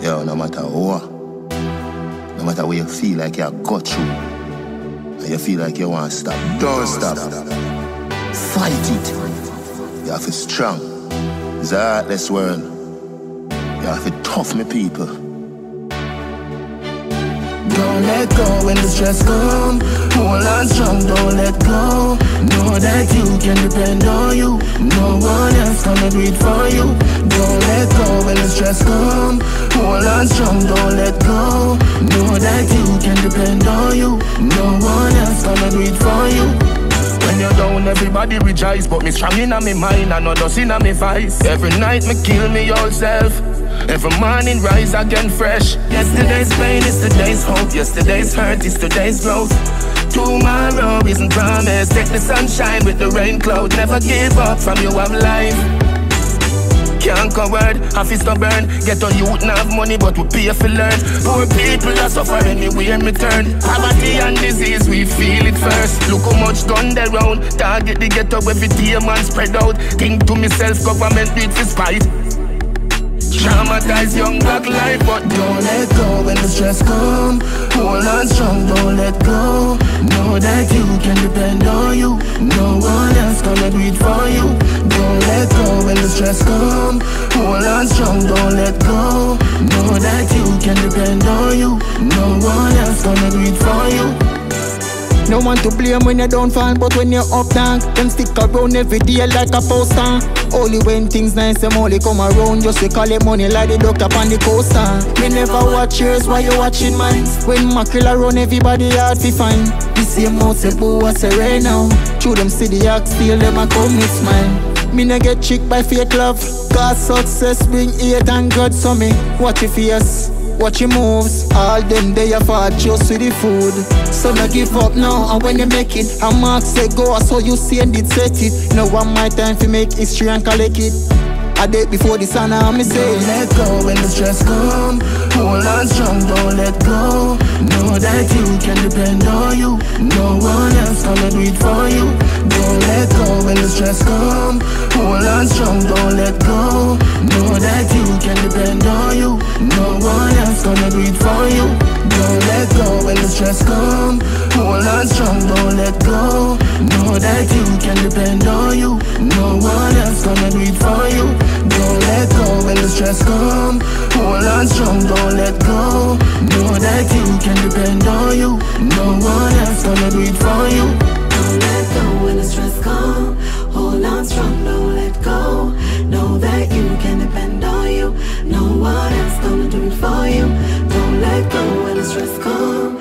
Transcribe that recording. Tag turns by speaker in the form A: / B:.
A: Yo, no matter what, no matter where you feel like you got through, and you feel like you want to stop, don't stop. Fight it. You have to strong. It's a heartless world. You have to tough, me people.
B: Don't let go when the stress come. Hold on strong, don't let go. Know that you can depend on you. No one else gonna do it for you. Don't let go when the stress come. Hold on strong, don't let go. Know that you can depend on you. No one else gonna do it for you. When you're down, everybody rejoice, but me strong in my mind, I know just in my vice. Every night me kill me yourself. Every morning rise again fresh. Yesterday's pain is today's hope. Yesterday's hurt is today's growth. Tomorrow isn't promised. Take the sunshine with the rain cloud. Never give up from you have life. Can't coward, half is stubborn. Get on youth, not have money, but we pay for learn. Poor people are suffering anywhere me turn. Poverty and disease, we feel it first. Look how much gun they round. Target the ghetto every day, man spread out. Think to myself, government do it for spite. Traumatized young black life, but don't let go when the stress come. Hold on strong, don't let go. Know that you can depend on you. No one else gonna do it for you. Don't let go when the stress come. Hold on strong, don't let go. Know that you can depend on you. No one else gonna do it for you. No one to blame when you don't fall, but when you're up down, them stick around every day like a poster. Only when things nice, them only come around just to call it money like the doctor on the coaster. Me never watch yours while you watching mine. When mackerel around, everybody hard to find. The same mouth say boo I say right now. Through them city acts, feel them a come with smile. Me no get tricked by fake love. Cause success bring hate and God, so me watch your face. Watch your moves, all them they are for just with the food. So no give up now, and when you make it, a mark say go, so you see and it set it. Now one my time to make history and collect it. A day before the sun, I'm say don't let go when the stress come. Hold on strong, don't let go. Know that you can depend on you. No one else gonna do it for you. Don't let go when the stress come. Hold on strong, don't let go. Know that you can depend on you. No one else gonna do it for you. Don't let go when the stress come. Hold on strong, don't let go. Know that you can depend on you. No one else gonna do it for you. Don't let go when the stress come. Hold on strong, don't let go. Know that you can depend on you. No one else gonna do it for you.
C: Don't let go when the stress come. Hold on strong, don't let go. Know that you can depend on you. No one else gonna do it for you. Don't let go when the stress come.